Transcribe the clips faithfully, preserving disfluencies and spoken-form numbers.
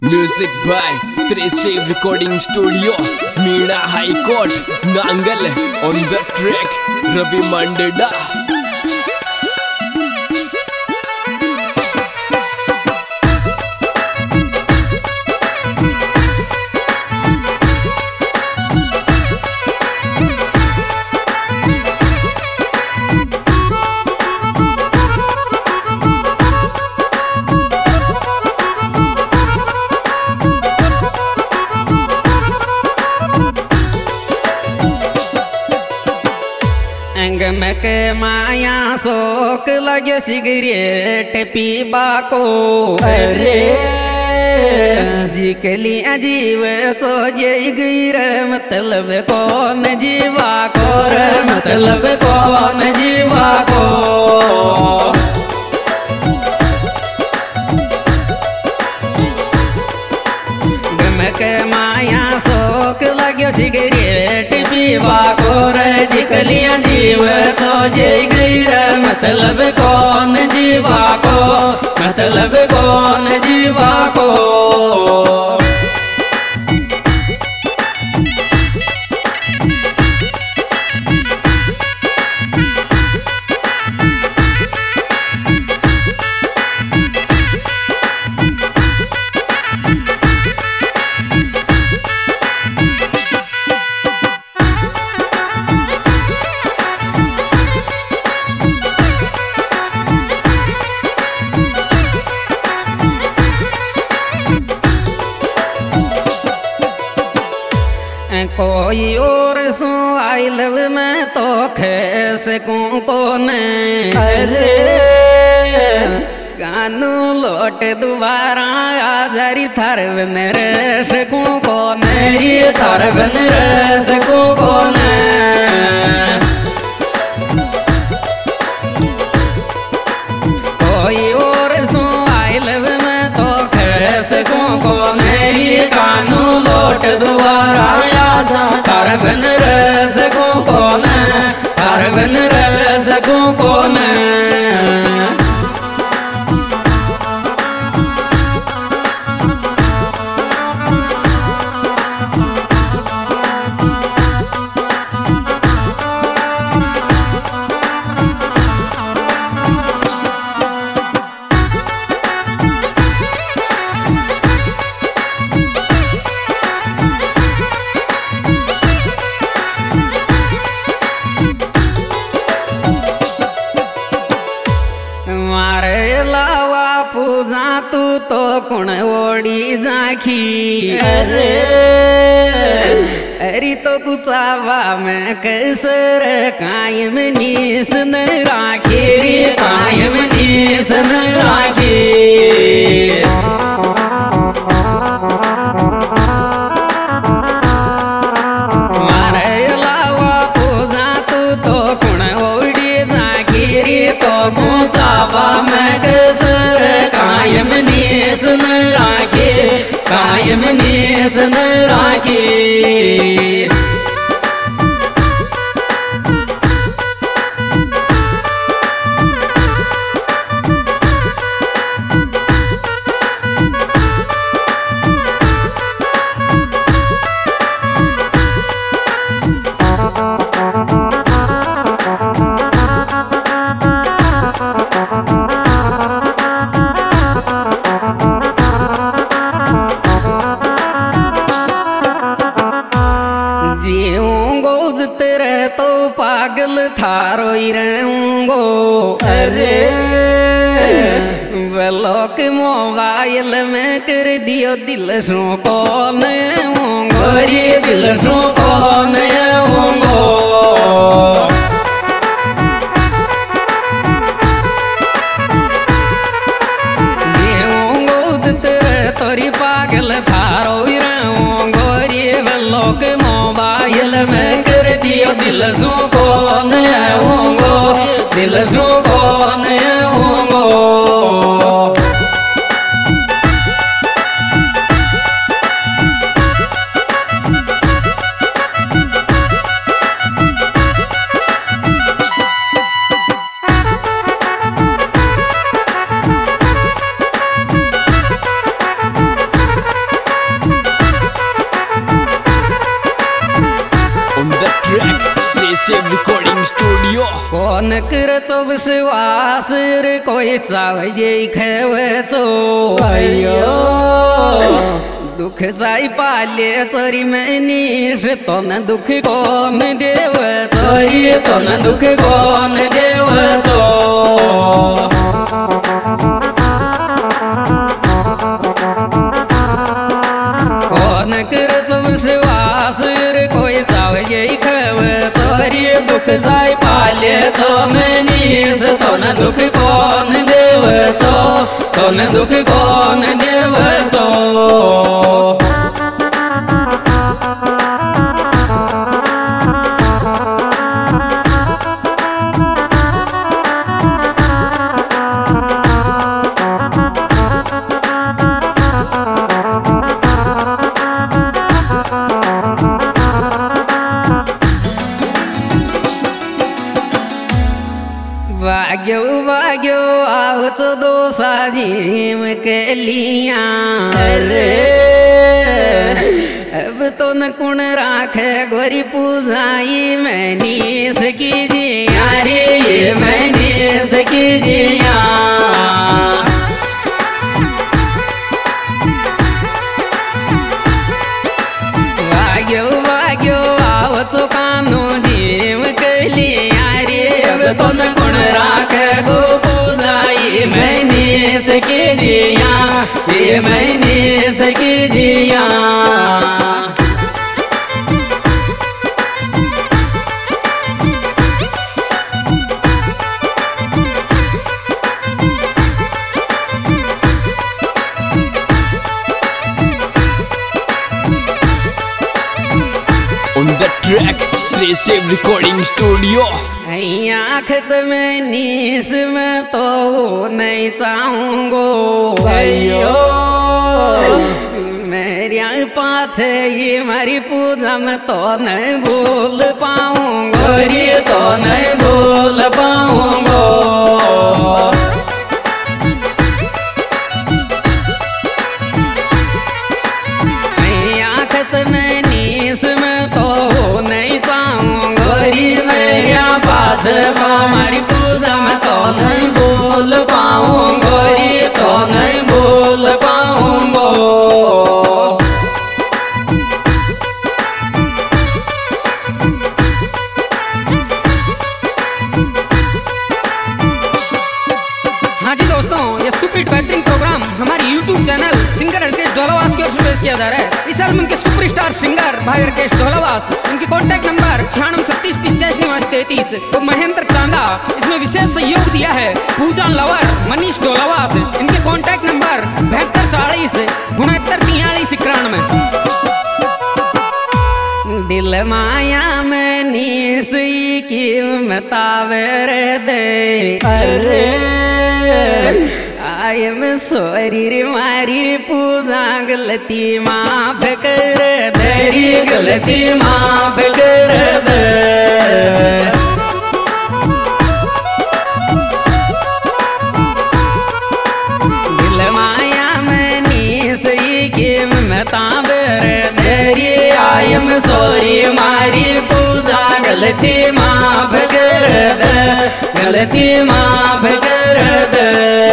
Music by Shri Shiv recording studio Meena high court Nangal on the track Ravi Mandeda. अंगमक माया शोक लगे सिगरेट पीबा को अरे जिकली अजीव सो जय गिर मतलब कौन जीवा को रे मतलब कौन जीवा को गमक माया शोक लगे सिगरेट पीवा को रे जिकलिया जीव तो जय गई रे मतलब कौन जीवा को मतलब कौन जीवा को कोई और सो आई लव मैं तो खेस कौन अरे कानू लौट दोबारा आ जारी थार बन रेस को कौन ये थार बन रेस को कौन कोई और सो आई लव मैं तो खेस को कौन ये कानू लौट दोबारा बन रस को कौन हर बन रस को कौन पूजा तू तो कुण ओडी जाखी अरे अरे तो कुचावा में कैसर कायम नीस न राखी कायम नीस न राखी मारे लावा पूजा तू तो कुण ओडी जाखी तो कुचावा में कैसर कायम नीस न राखे कायम नीस न राखे तेरे तो पागल थारो ही रहूंगो अरे ब्लॉक मोबाइल में कर दियो दिल सो कौन होंगो ये दिल सो कौन होंगो तोरी पागल थारो ही रहूंगो ये ब्लॉक मोबाइल में कर दियो दिल सो कौन होंगो दिल सो कौन होंगो कोण करचो विश्वास रे कोई चावजे खेवचो अयो दुख जाई पाले चोरी मनीष तो न दुख कोण देव चोरी तो न दुख कोण देवचो कोण करचो विश्वास रे कोई चावजे खव चोरी दुख जाई पाले तो मनीष तो न दुख कोण देवचो तो न दुख कोण देवचो वाग्यो वाग्यो आवचो दोसा जीव के लिया अरे अब तो न कुण राखे गोरी पूजाई मैनी सकी जिया रे मैनी सकी जिया वाग्यो वाग्यो आवचो कानो जीव के लिया रे अब तो न कुण राखे गो पूजाई मैनी सकी जिया ये मैंने सकी जिया On the track, Sri Shiv Recording Studio. आँख में नीस में तो नहीं चाहूंगो अयो मेरिया पाछे ये मारी पूजा में तो नहीं भूल पाऊंगो रे तो नहीं भूल पाऊंगो आँख में नीस में तो नहीं चाहूंगो रे मेरिया पास हमारी पूजा में तो नहीं बोल पाऊंगो रे तो नहीं बोल पाऊंगो हाँ जी दोस्तों, ये सुपरहिट बेहतरीन प्रोग्राम हमारे YouTube channel singer Rakesh Dholawas की ओर से पेश किया जा रहा है। इस एल्बम के सुपरस्टार सिंगर भाई राकेश ढोलावास, इनके कॉन्टैक्ट नंबर छियानवे छत्तीस पिचासी निवास तैतीस। तो महेंद्र चांदा इसमें विशेष सहयोग दिया है। पूजा लवर मनीष ढोलावास, इनके कॉन्टैक्ट नंबर बहत्तर चालीस उनहत्तर तियालीस इक्यानवे। दिल माया में नीसी की मतावर दे अरे आई एम सॉरी रे मारी पूजा गलती माफ कर दे गलती माफ कर दे दिल माया में नीसी की मतावर दे आई एम सॉरी मारी पूजा गलती माफ कर दे गलती माफ कर दे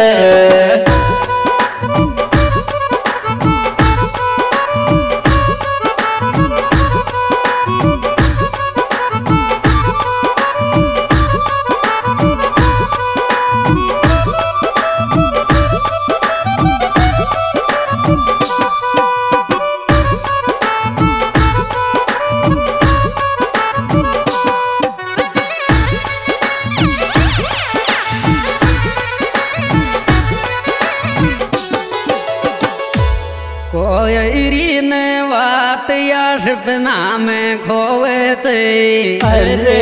कोई न बात या सपना में खोवे से अरे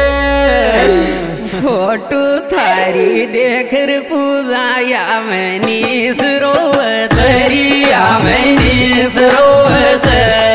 फोटो थारी देख पूजा या मैं नीस रोवत या मैं नीस रोवत